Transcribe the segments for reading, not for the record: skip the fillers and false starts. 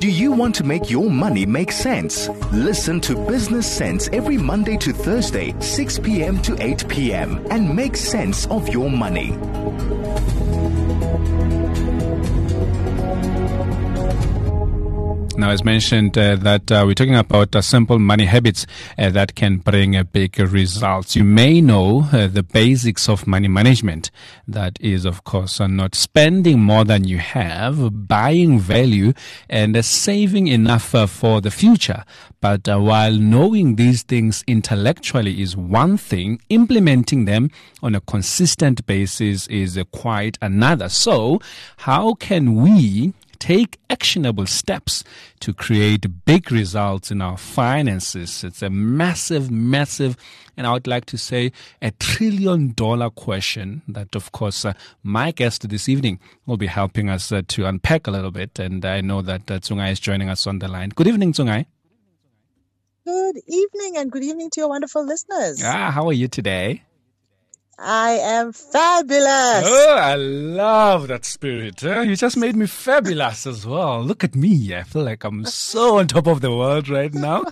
Do you want to make your money make sense? Listen to Business Sense every Monday to Thursday, 6 p.m. to 8 p.m. and make sense of your money. Now, as mentioned, that we're talking about simple money habits that can bring big results. You may know the basics of money management. That is, of course, not spending more than you have, buying value, and saving enough for the future. But while knowing these things intellectually is one thing, implementing them on a consistent basis is quite another. So, how can we take actionable steps to create big results in our finances? It's a massive, and I would like to say $1 trillion question that, of course, my guest this evening will be helping us to unpack a little bit. And I know that Tsungai is joining us on the line. Good evening, Tsungai. Good evening, and good evening to your wonderful listeners. How are you today? I am fabulous. Oh, I love that spirit. You just made me fabulous as well. Look at me. I feel like I'm so on top of the world right now.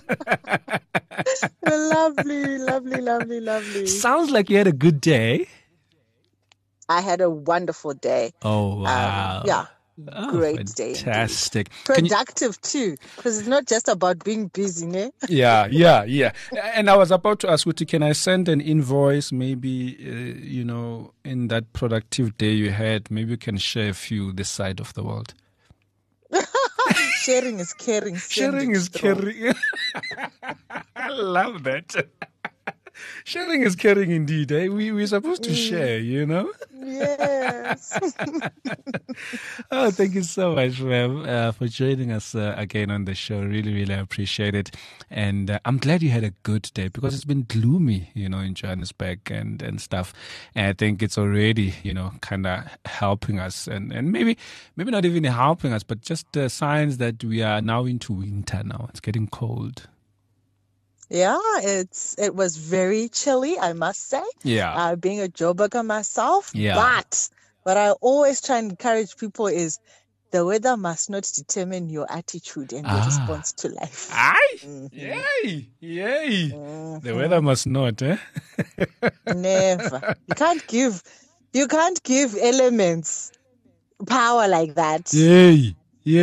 Lovely. Sounds like you had a good day. I had a wonderful day. Oh, wow. Great day. Fantastic. Productive too, because it's not just about being busy, ne? Yeah. And I was about to ask you, can I send an invoice maybe, in that productive day you had, maybe you can share a few this side of the world. Sharing is caring. Sharing is caring. I love that. Sharing is caring indeed. We're supposed to share, Yes. Oh, thank you so much, ma'am, for joining us again on the show. Really appreciate it. And I'm glad you had a good day, because it's been gloomy, in Johannesburg and stuff. And I think it's already, kind of helping us and maybe not even helping us, but just signs that we are now into winter now. It's getting cold. Yeah, it was very chilly, I must say. Yeah. Being a Joburger myself. Yeah. But what I always try and encourage people is the weather must not determine your attitude and your response to life. Aye? Mm-hmm. Yay. Mm-hmm. The weather must not, eh? Never. You can't give elements power like that. Yay.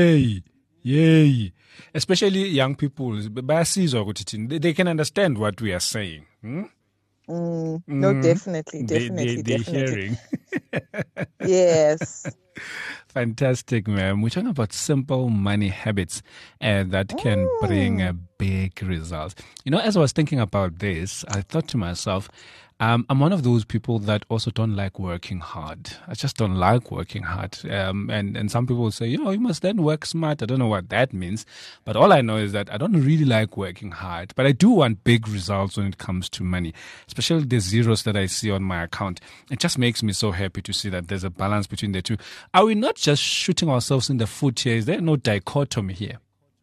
Especially young people, they can understand what we are saying. No, definitely. They're hearing. Yes. Fantastic, ma'am. We're talking about simple money habits that can bring big results. As I was thinking about this, I thought to myself, I'm one of those people that also don't like working hard. I just don't like working hard. And some people say, you must then work smart. I don't know what that means. But all I know is that I don't really like working hard. But I do want big results when it comes to money, especially the zeros that I see on my account. It just makes me so happy to see that there's a balance between the two. Are we not just shooting ourselves in the foot here? Is there no dichotomy here?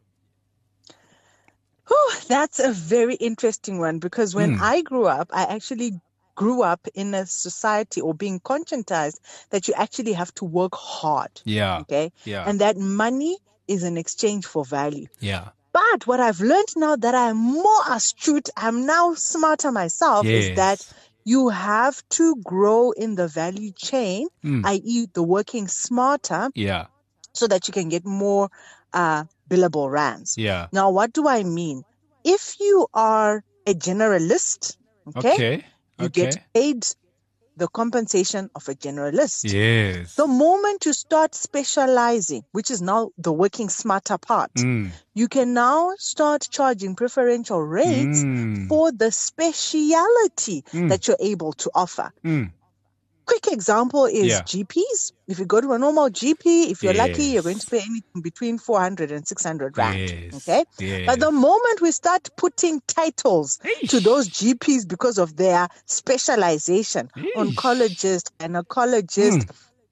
That's a very interesting one, because when I grew up, I actually grew up in a society or being conscientized that you actually have to work hard. Yeah. Okay. Yeah. And that money is an exchange for value. Yeah. But what I've learned now that I'm more astute, I'm now smarter myself, is that you have to grow in the value chain, i.e. the working smarter, so that you can get more billable rands. Yeah. Now, what do I mean? If you are a generalist, you get paid the compensation of a generalist. Yes. The moment you start specializing, which is now the working smarter part, you can now start charging preferential rates for the speciality that you're able to offer. Quick example is GPs. If you go to a normal GP, if you're lucky, you're going to pay anything between 400 and 600 rand. Okay? But the moment we start putting titles to those GPs because of their specialization, oncologist, gynecologist,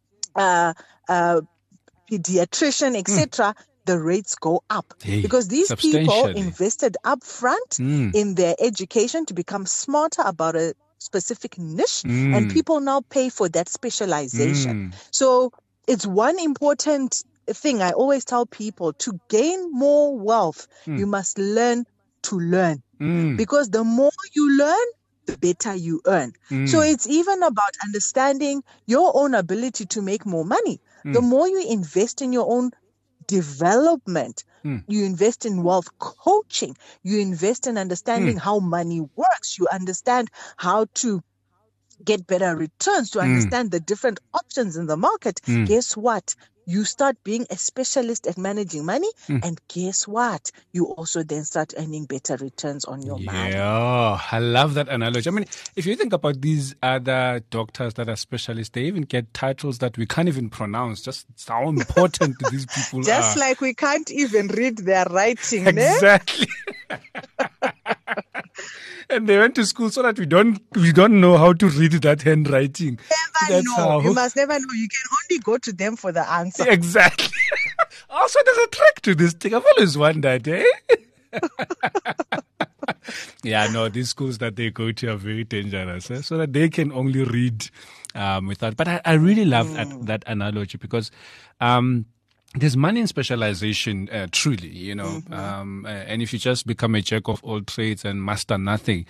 pediatrician, etc., the rates go up. Because these people invested upfront in their education to become smarter about a specific niche, and people now pay for that specialization. So it's one important thing I always tell people: to gain more wealth, you must learn to learn. Because the more you learn, the better you earn. So it's even about understanding your own ability to make more money. The more you invest in your own development, you invest in wealth coaching, you invest in understanding how money works, you understand how to get better returns, to understand the different options in the market. Guess what? You start being a specialist at managing money, and guess what? You also then start earning better returns on your money. Yeah, I love that analogy. I mean, if you think about these other doctors that are specialists, they even get titles that we can't even pronounce. Just how important these people are. Just like we can't even read their writing. Exactly. And they went to school so that we don't know how to read that handwriting. Never know. You must never know. You can only go to them for the answer. Exactly. Also, there's a trick to this thing. I've always wondered, eh? Yeah, no, these schools that they go to are very dangerous, so that they can only read without. But I really love that analogy, because there's money in specialization, truly, and if you just become a jack of all trades and master nothing,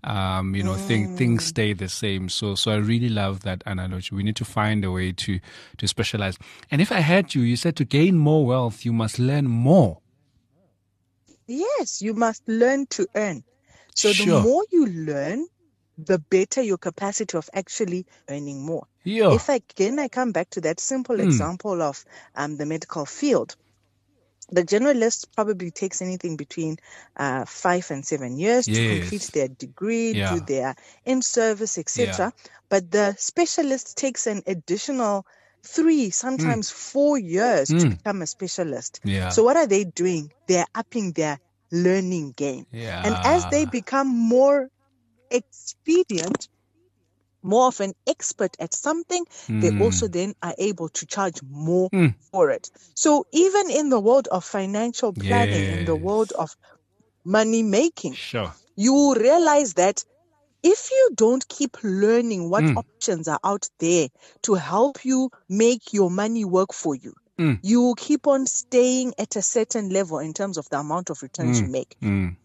things stay the same. So I really love that analogy. We need to find a way to specialize. And if I heard you said to gain more wealth, you must learn more. Yes, you must learn to earn. So Sure. The more you learn, the better your capacity of actually earning more. Yeah. If I come back to that simple example of the medical field. The generalist probably takes anything between 5 and 7 years to complete their degree, do their in-service, etc. But the specialist takes an additional 3, sometimes 4 years to become a specialist. Yeah. So what are they doing? They're upping their learning game. Yeah. And as they become more expedient, more of an expert at something, they also then are able to charge more for it. So even in the world of financial planning, in the world of money making, Sure. you realize that if you don't keep learning what options are out there to help you make your money work for you, you will keep on staying at a certain level in terms of the amount of returns you make.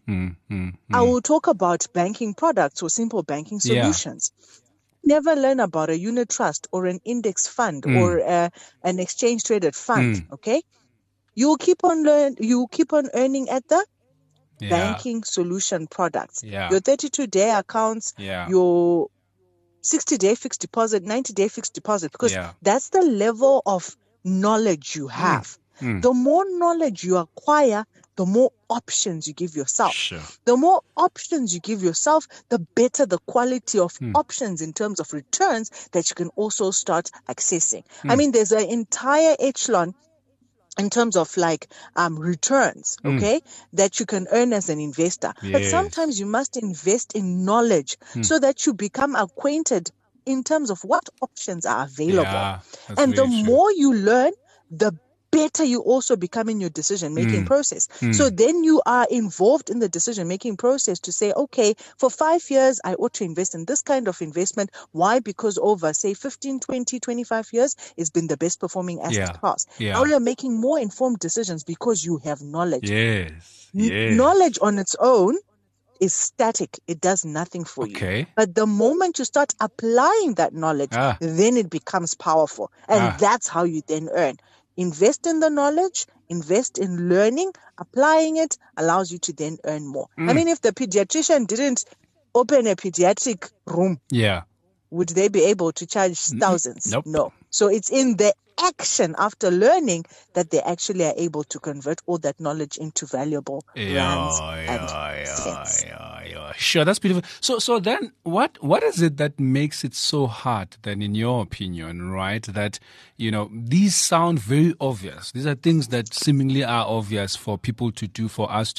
I will talk about banking products or simple banking solutions. Never learn about a unit trust or an index fund or an exchange traded fund. Okay, you keep on earning at the banking solution products. Your 32-day accounts, your 60-day fixed deposit, 90-day fixed deposit, because that's the level of knowledge you have. The more knowledge you acquire, the more options you give yourself. Sure. The more options you give yourself, the better the quality of options in terms of returns that you can also start accessing. I mean, there's an entire echelon in terms of returns, okay, that you can earn as an investor. But sometimes you must invest in knowledge so that you become acquainted in terms of what options are available. And the more you learn, the better you also become in your decision-making process. So then you are involved in the decision-making process to say, okay, for 5 years, I ought to invest in this kind of investment. Why? Because over, say, 15, 20, 25 years, it's been the best performing asset class. Now you're making more informed decisions because you have knowledge. Knowledge on its own is static. It does nothing for you. But the moment you start applying that knowledge, then it becomes powerful. And that's how you then earn. Invest in the knowledge, invest in learning, applying it allows you to then earn more. I mean, if the pediatrician didn't open a pediatric room, would they be able to charge thousands? Nope. No. So it's in the action after learning that they actually are able to convert all that knowledge into valuable rands and cents. Sure, that's beautiful. So then what is it that makes it so hard then, in your opinion, right? That, these sound very obvious. These are things that seemingly are obvious for people to do, for us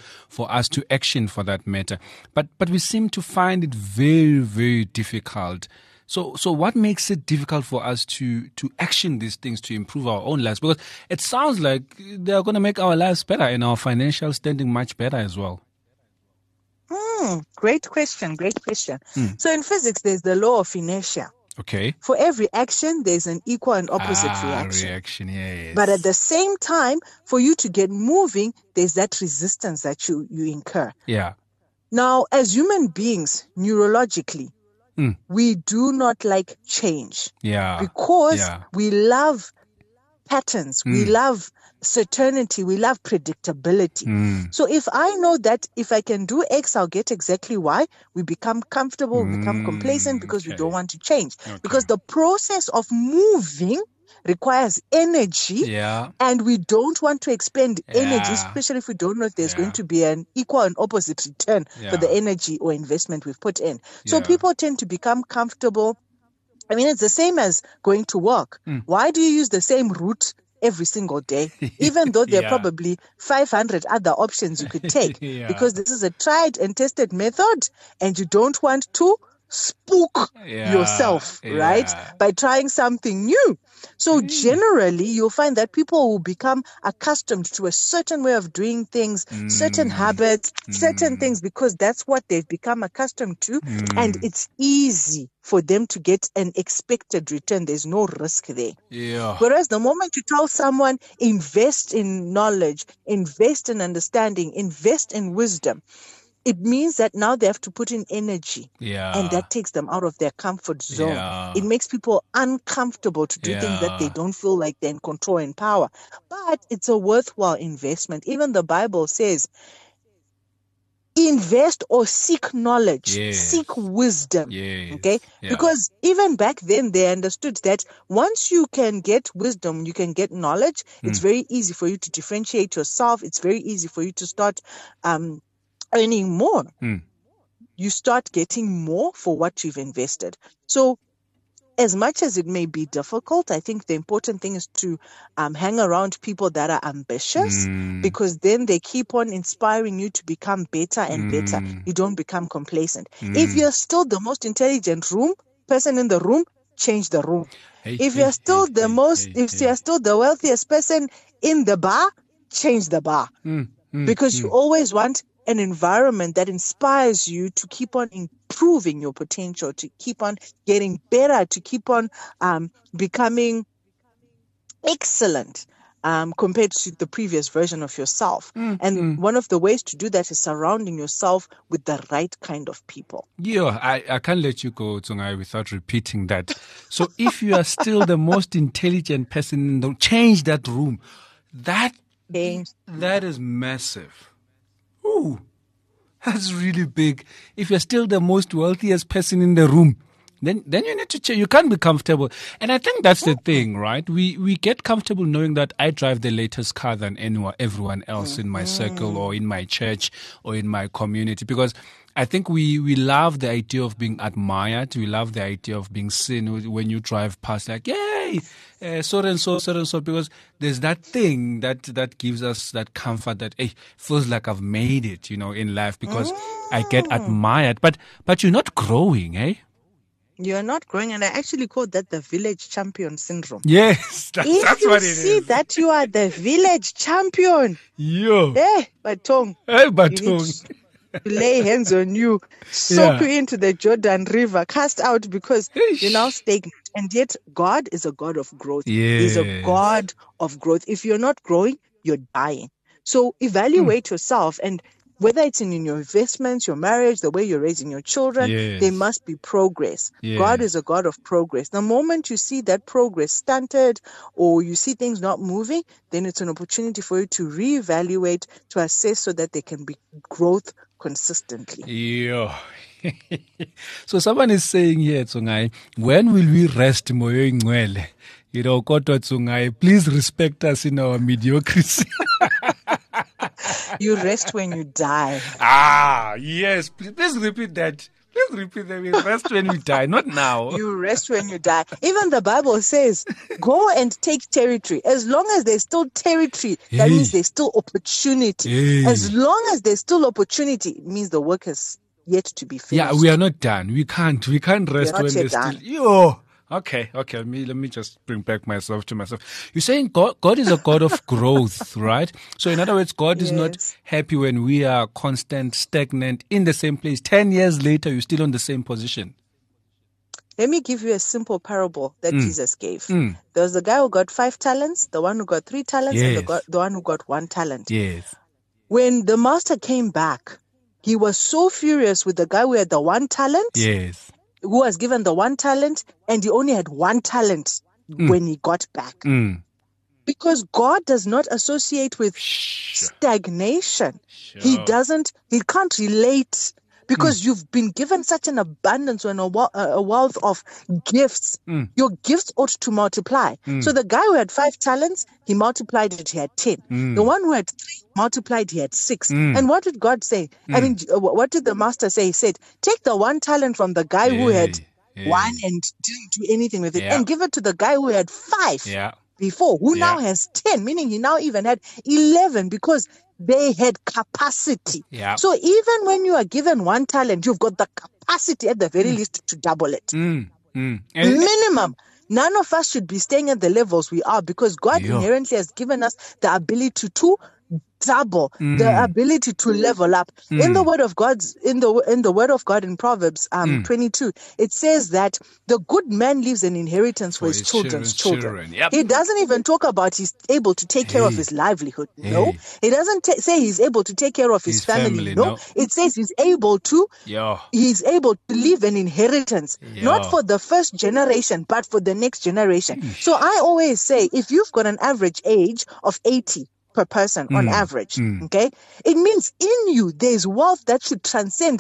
to action for that matter. But we seem to find it very, very difficult. So what makes it difficult for us to action these things to improve our own lives? Because it sounds like they're going to make our lives better and our financial standing much better as well. Great question. So in physics, there's the law of inertia. Okay. For every action, there's an equal and opposite reaction. Yes. But at the same time, for you to get moving, there's that resistance that you incur. Yeah. Now, as human beings, neurologically, we do not like change. Yeah. Because we love patterns. We love certainty. We love predictability. So if I know that if I can do X, I'll get exactly Y, we become comfortable, we become complacent because we don't want to change. Because the process of moving requires energy, and we don't want to expend energy, especially if we don't know if there's going to be an equal and opposite return for the energy or investment we've put in. So people tend to become comfortable. I mean, it's the same as going to work. Why do you use the same route every single day, even though there are probably 500 other options you could take? Because this is a tried and tested method, and you don't want to spook yourself, right? By trying something new. So generally, you'll find that people will become accustomed to a certain way of doing things, certain habits, certain things, because that's what they've become accustomed to. And it's easy for them to get an expected return. There's no risk there. Whereas the moment you tell someone, invest in knowledge, invest in understanding, invest in wisdom, it means that now they have to put in energy. And that takes them out of their comfort zone. It makes people uncomfortable to do things that they don't feel like they're in control and power. But it's a worthwhile investment. Even the Bible says, invest or seek knowledge, seek wisdom. Okay? Because even back then they understood that once you can get wisdom, you can get knowledge. It's very easy for you to differentiate yourself. It's very easy for you to start earning more. You start getting more for what you've invested. So as much as it may be difficult, I think the important thing is to hang around people that are ambitious, because then they keep on inspiring you to become better and better. You don't become complacent. If you're still the most intelligent person in the room, change the room. If you're still if you're still the wealthiest person in the bar, change the bar. Because you always want an environment that inspires you to keep on improving your potential, to keep on getting better, to keep on becoming excellent compared to the previous version of yourself. And one of the ways to do that is surrounding yourself with the right kind of people. I can't let you go, Tsungai, without repeating that. So if you are still the most intelligent person in the room, change that room. That is massive. Ooh, that's really big. If you're still the most wealthiest person in the room, then you need to change. You can't be comfortable. And I think that's the thing, right? We get comfortable knowing that I drive the latest car than everyone else in my circle or in my church or in my community, because I think we love the idea of being admired. We love the idea of being seen when you drive past, like, yay, so and so, because there's that thing that gives us that comfort that, hey, feels like I've made it, in life, because I get admired. But you're not growing, eh? You're not growing, and I actually call that the village champion syndrome. Yes, that's what it is. If you see that you are the village champion, Batong. Hey, Batong. Lay hands on you, soak you into the Jordan River, cast out because you're now stagnant. And yet God is a God of growth. He's a God of growth. If you're not growing, you're dying. So evaluate yourself, and whether it's in your investments, your marriage, the way you're raising your children, there must be progress. God is a God of progress. The moment you see that progress stunted or you see things not moving, then it's an opportunity for you to reevaluate, to assess so that there can be growth consistently. So someone is saying here, Tsungai, when will we rest, Moyo Ingwele? Kodwa Tsungai, please respect us in our mediocrity. You rest when you die. Yes. Please repeat that. Please repeat that. We rest when we die, not now. You rest when you die. Even the Bible says, go and take territory. As long as there's still territory, that means there's still opportunity. As long as there's still opportunity, it means the work is yet to be finished. Yeah, we are not done. We can't rest when there's still... Okay. Let me just bring back myself to myself. You're saying God is a God of growth, right? So in other words, God is not happy when we are constant, stagnant, in the same place. 10 years later, you're still on the same position. Let me give you a simple parable that Jesus gave. Mm. There was the guy who got 5 talents, the one who got 3 talents, Yes. and the one who got 1 talent. Yes. When the master came back, he was so furious with the guy who had the 1 talent, Yes. who was given the 1 talent, and he only had 1 talent when he got back. Mm. Because God does not associate with Sure. stagnation. Sure. He can't relate, because you've been given such an abundance and a wealth of gifts. Your gifts ought to multiply. So the guy who had 5 talents, he multiplied it, he had 10. The one who had 3 multiplied, he had 6. And what did God say? I mean, what did the master say? He said, take the 1 talent from the guy who had 1 and didn't do anything with it, and give it to the guy who had 5. Before, who now has 10, meaning he now even had 11, because they had capacity. So even when you are given 1 talent, you've got the capacity at the very least to double it. Minimum. None of us should be staying at the levels we are, because God inherently has given us the ability to double, the ability to level up. In the word of God, in the word of God in Proverbs 22, it says that the good man leaves an inheritance for his children's children. He doesn't even talk about he's able to take care of his livelihood. No. He doesn't say he's able to take care of his family. No. It says he's able to leave an inheritance, not for the first generation, but for the next generation. So I always say, if you've got an average age of 80 per person on average, okay, it means in you there's wealth that should transcend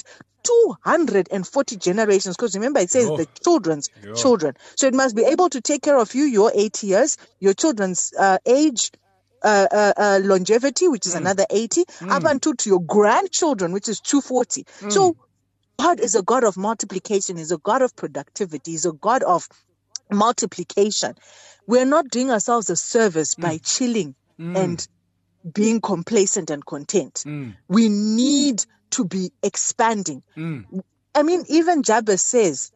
240 generations, because remember it says the children's children. So it must be able to take care of you, your 80 years, your children's age, longevity, which is another 80, up until to your grandchildren, which is 240. So God is a God of multiplication, He's a God of productivity, He's a God of multiplication. We're not doing ourselves a service by chilling and being complacent and content. We need to be expanding. I mean, even Jabez says,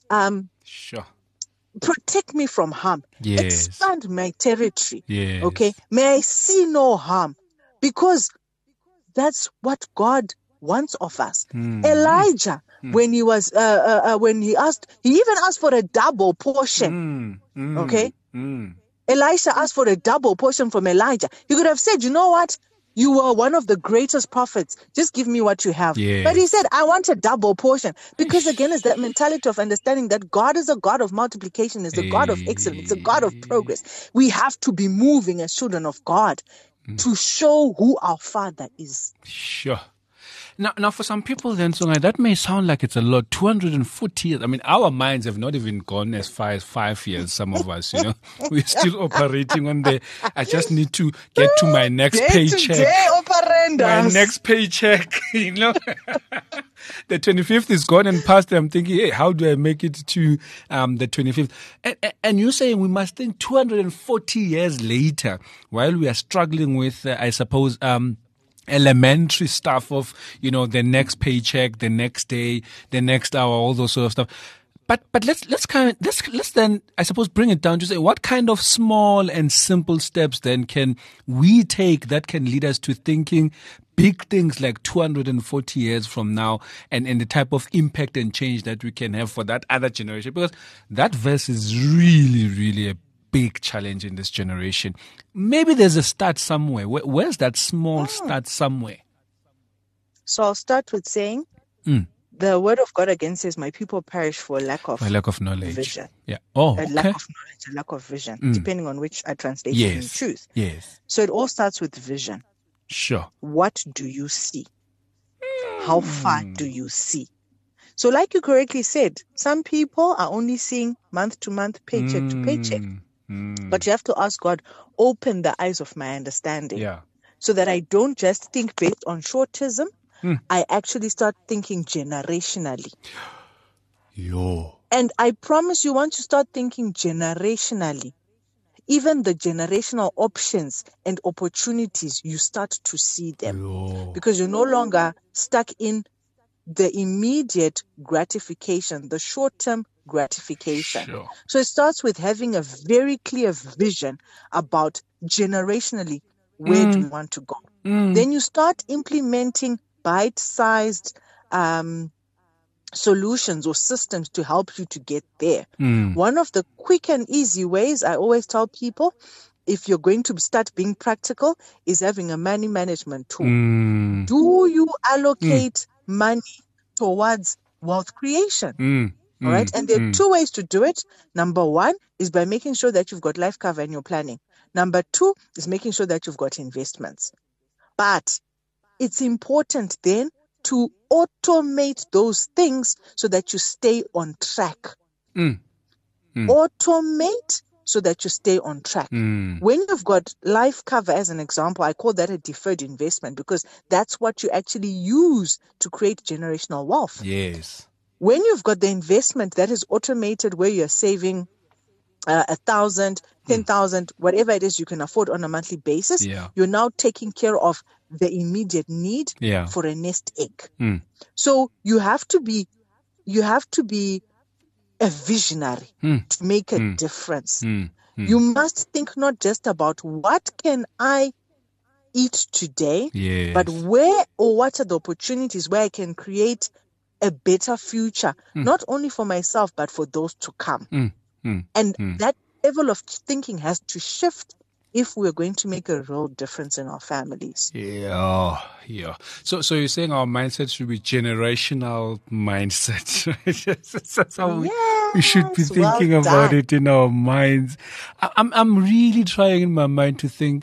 protect me from harm. Expand my territory. Okay, may I see no harm, because that's what God wants of us. Elijah, when he was when he even asked for a double portion. Okay, Elisha asked for a double portion from Elijah. He could have said, you know what? You are one of the greatest prophets. Just give me what you have. But he said, I want a double portion. Because again, it's that mentality of understanding that God is a God of multiplication, is a God of excellence, a God of progress. We have to be moving as children of God to show who our Father is. Sure. Now, for some people then, so that may sound like it's a lot. 240 years. I mean, our minds have not even gone as far as 5 years, some of us, you know. We're still operating on I just need to get to my next paycheck. My next paycheck, you know. The 25th is gone and past. I'm thinking, hey, how do I make it to the 25th? And you're saying we must think 240 years later, while we are struggling with, I suppose, elementary stuff of, you know, the next paycheck, the next day, the next hour, all those sort of stuff. But let's then, I suppose, bring it down to say, what kind of small and simple steps then can we take that can lead us to thinking big things like 240 years from now, and the type of impact and change that we can have for that other generation? Because that verse is really, really a big challenge in this generation. Maybe there's a start somewhere. Where's that small start somewhere? So I'll start with saying, the word of God again says, my people perish for lack of knowledge. Vision. Yeah. Oh, okay. A lack of knowledge, a lack of vision, depending on which translation you choose. Yes. So it all starts with vision. Sure. What do you see? How far do you see? So like you correctly said, some people are only seeing month to month, paycheck to paycheck. But you have to ask God, open the eyes of my understanding, so that I don't just think based on shortism. I actually start thinking generationally. And I promise you, once you start thinking generationally, even the generational options and opportunities, you start to see them. Because you're no longer stuck in the immediate gratification, the short-term gratification. Sure. So it starts with having a very clear vision about generationally where do we want to go. Then you start implementing bite-sized solutions or systems to help you to get there. One of the quick and easy ways I always tell people, if you're going to start being practical, is having a money management tool. Do you allocate money towards wealth creation? All right. And there are two ways to do it. Number one is by making sure that you've got life cover and you're planning. Number two is making sure that you've got investments. But it's important then to automate those things so that you stay on track. Automate so that you stay on track. When you've got life cover, as an example, I call that a deferred investment because that's what you actually use to create generational wealth. Yes. When you've got the investment that is automated where you're saving 1,000, 10,000, whatever it is you can afford on a monthly basis, you're now taking care of the immediate need for a nest egg. So you have to be a visionary to make a difference. You must think not just about what can I eat today, but where or what are the opportunities where I can create a better future, not only for myself, but for those to come. And that level of thinking has to shift if we're going to make a real difference in our families. Yeah. So you're saying our mindset should be generational mindset, right? That's how we should be thinking about it in our minds. I'm really trying in my mind to think,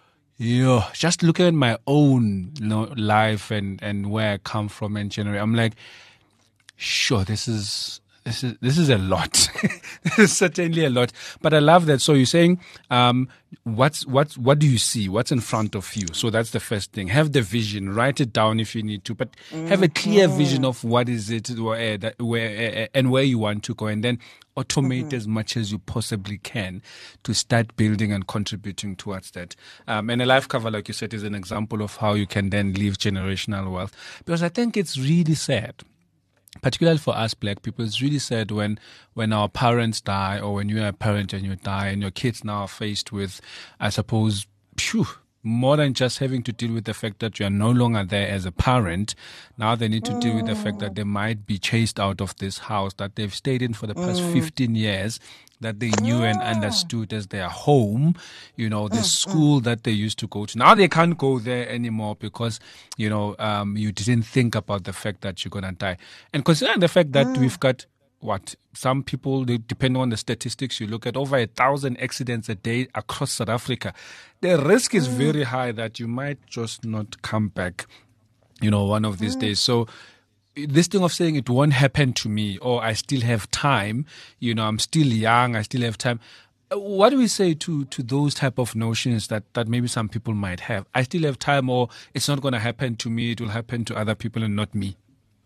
just looking at my own life and where I come from and generate. I'm like, sure, this is a lot. This is certainly a lot. But I love that. So you're saying, what do you see? What's in front of you? So that's the first thing. Have the vision. Write it down if you need to, but have a clear vision of what is it, where and where you want to go, and then automate as much as you possibly can to start building and contributing towards that. And a life cover, like you said, is an example of how you can then leave generational wealth. Because I think it's really sad, particularly for us Black people, it's really sad when our parents die, or when you're a parent and you die and your kids now are faced with, I suppose, more than just having to deal with the fact that you are no longer there as a parent. Now they need to deal with the fact that they might be chased out of this house that they've stayed in for the past 15 years, that they knew and understood as their home, the school that they used to go to. Now they can't go there anymore because, you didn't think about the fact that you're going to die. And considering the fact that we've got, some people, depending on the statistics, you look at over 1,000 accidents a day across South Africa. The risk is very high that you might just not come back, one of these days. So this thing of saying it won't happen to me, or I still have time, I'm still young, I still have time. What do we say to those type of notions that maybe some people might have? I still have time, or it's not going to happen to me, it will happen to other people and not me.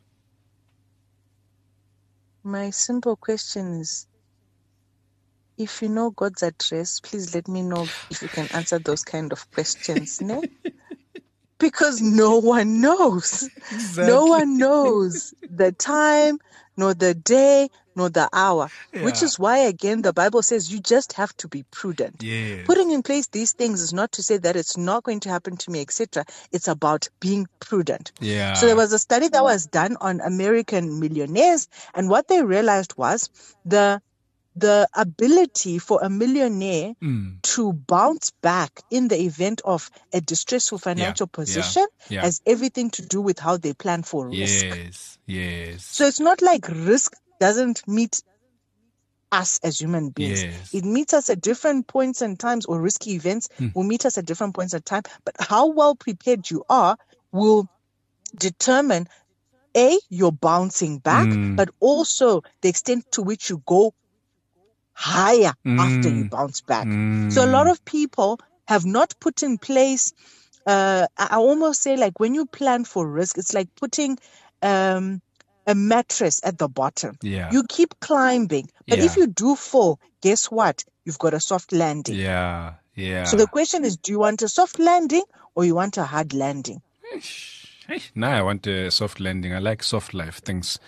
My simple question is, if you know God's address, please let me know if you can answer those kind of questions. Ne? Because no one knows. Exactly. No one knows the time, nor the day, nor the hour. Which is why, again, the Bible says you just have to be prudent. Yes. Putting in place these things is not to say that it's not going to happen to me, etc. It's about being prudent. Yeah. So there was a study that was done on American millionaires, and what they realized was the ability for a millionaire to bounce back in the event of a distressful financial position has everything to do with how they plan for risk. Yes. So it's not like risk doesn't meet us as human beings. Yes. It meets us at different points and times, or risky events will meet us at different points in time. But how well prepared you are will determine, A, your bouncing back, but also the extent to which you go higher after you bounce back. So a lot of people have not put in place, I almost say, like, when you plan for risk, it's like putting a mattress at the bottom. You keep climbing, but if you do fall, guess what? You've got a soft landing. So the question is, do you want a soft landing or you want a hard landing? Now I want a soft landing. I like soft life. Things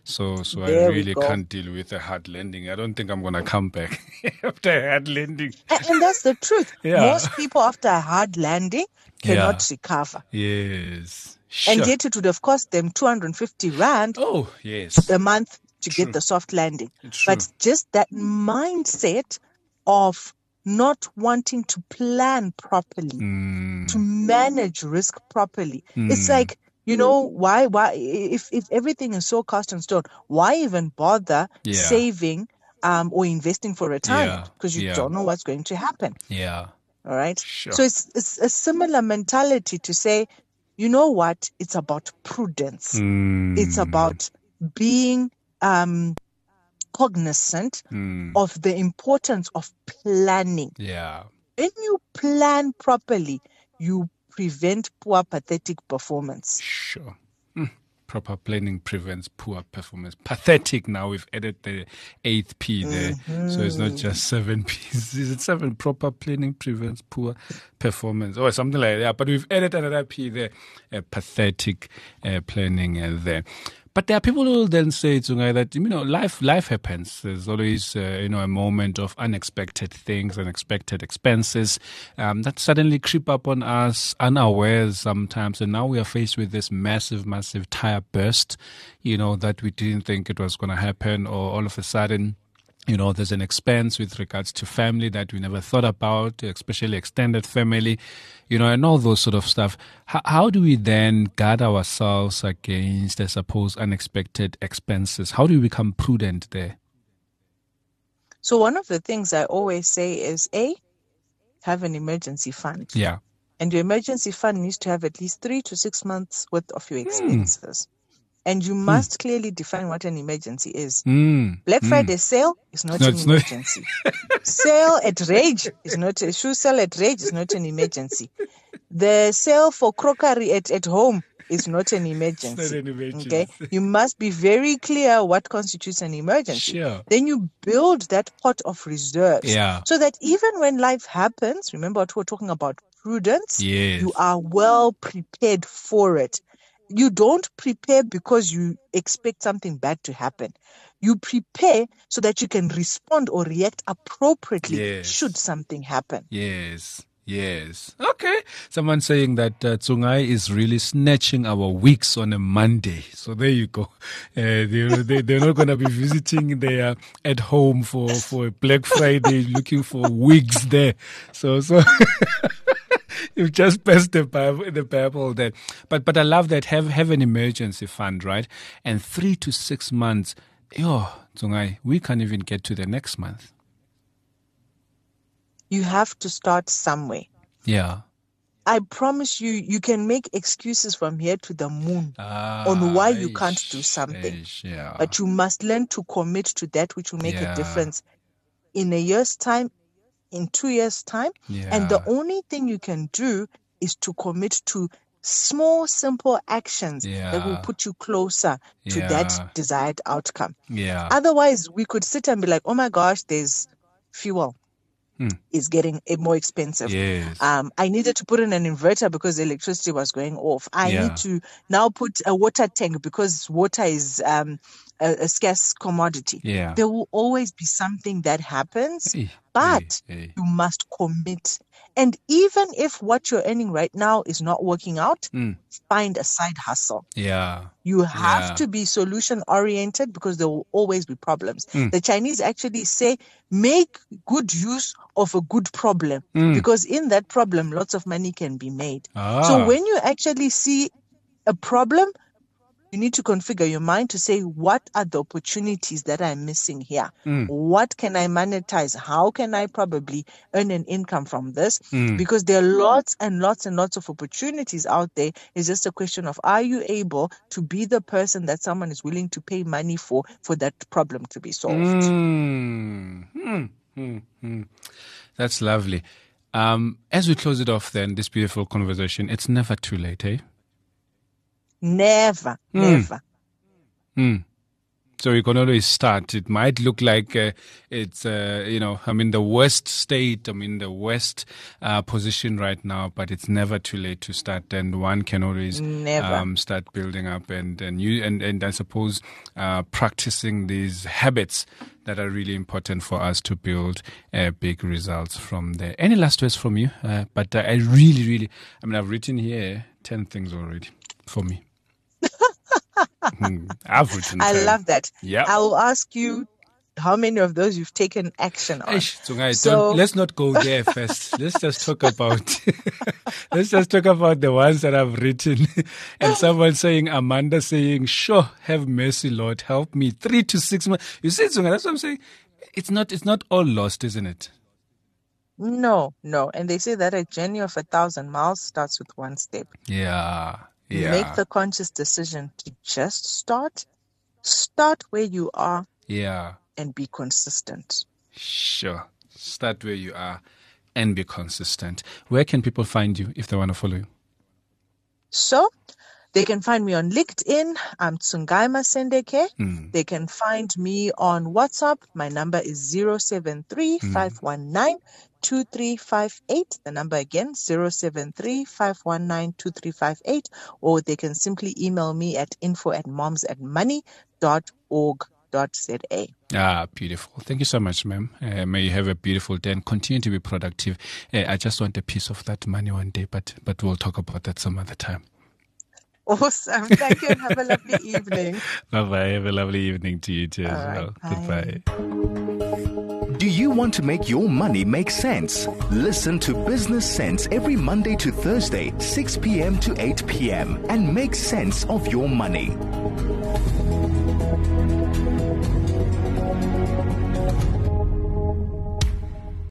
So I There we really go. can't deal with a hard landing. I don't think I'm going to come back after a hard landing. And that's the truth. Yeah. Most people after a hard landing cannot recover. Yes. Sure. And yet it would have cost them 250 Rand Oh, yes. a month to True. get the soft landing. True. But just that mindset of not wanting to plan properly, to manage risk properly. It's like, why if everything is so cast in stone, why even bother saving or investing for retirement? Because you don't know what's going to happen. Yeah. All right. Sure. So it's a similar mentality to say, you know what? It's about prudence. It's about being cognizant of the importance of planning. Yeah. When you plan properly, you prevent poor, pathetic performance. Sure. Proper planning prevents poor performance. Pathetic, now we've added the 8th P there. So it's not just 7 P's. Is it 7? Proper planning prevents poor performance. Or something like that. But we've added another P there. Pathetic planning there. But there are people who will then say, Tsungai, that, life happens. There's always, a moment of unexpected things, unexpected expenses that suddenly creep up on us unawares sometimes. And now we are faced with this massive, massive tire burst, that we didn't think it was going to happen, or all of a sudden, there's an expense with regards to family that we never thought about, especially extended family, and all those sort of stuff. How do we then guard ourselves against, I suppose, unexpected expenses? How do we become prudent there? So one of the things I always say is, have an emergency fund. Yeah. And your emergency fund needs to have at least 3 to 6 months worth of your expenses. And you must clearly define what an emergency is. Black Friday sale is not an emergency. Sale at Rage is not a shoe sale at Rage is not an emergency. The sale for crockery at home is not an emergency. It's not an emergency. Okay, you must be very clear what constitutes an emergency. Sure. Then you build that pot of reserves, so that even when life happens, remember what we're talking about, prudence. Yes. You are well prepared for it. You don't prepare because you expect something bad to happen. You prepare so that you can respond or react appropriately should something happen. Yes. Okay. Someone saying that Tsungai is really snatching our weeks on a Monday. So there you go. They're not going to be visiting there at home for Black Friday looking for wigs there. So you've just passed the Bible there. But I love that. Have an emergency fund, right? And 3 to 6 months. Tsungai, we can't even get to the next month. You have to start somewhere. Yeah. I promise you can make excuses from here to the moon on why you can't do something. But you must learn to commit to that which will make a difference in a year's time, in 2 years' time. And the only thing you can do is to commit to small, simple actions that will put you closer to that desired outcome. Otherwise, we could sit and be like, oh my gosh, there's fuel. Is getting more expensive. I needed to put in an inverter because the electricity was going off. I need to now put a water tank because water is a scarce commodity. There will always be something that happens, but you must commit. And even if what you're earning right now is not working out, find a side hustle. You have to be solution oriented because there will always be problems. The Chinese actually say, make good use of a good problem because in that problem, lots of money can be made. So when you actually see a problem, you need to configure your mind to say, what are the opportunities that I'm missing here? What can I monetize? How can I probably earn an income from this? Because there are lots and lots and lots of opportunities out there. It's just a question of, are you able to be the person that someone is willing to pay money for that problem to be solved? That's lovely. As we close it off then, this beautiful conversation, it's never too late, eh? Never. So you can always start. It might look like it's, I'm in the worst state, I'm in the worst position right now, but it's never too late to start. And one can always start building up and I suppose practicing these habits that are really important for us to build big results from there. Any last words from you? But I really, I've written here 10 things already for me. I've written 10. I love that. Yeah. I will ask you how many of those you've taken action on. Let's not go there first. Let's just talk about the ones that I've written. And someone saying, Amanda saying, sure, have mercy, Lord, help me. 3 to 6 months. You see, Zunga, that's what I'm saying. It's not all lost, isn't it? No. And they say that a journey of 1,000 miles starts with one step. Yeah. Make the conscious decision to just start where you are. Yeah. And be consistent. Sure. Start where you are and be consistent. Where can people find you if they want to follow you? So they can find me on LinkedIn. I'm Tsungai Masendeke. They can find me on WhatsApp. My number is 073-519-2358. The number again, 073-519-2358. Or they can simply email me at info@momsatmoney.org.za. Beautiful. Thank you so much, ma'am. May you have a beautiful day and continue to be productive. I just want a piece of that money one day, but we'll talk about that some other time. Awesome. Thank you and have a lovely evening. Bye-bye. Have a lovely evening to you too as well. Bye. Goodbye. Do you want to make your money make sense? Listen to Business Sense every Monday to Thursday, 6 p.m. to 8 p.m. and make sense of your money.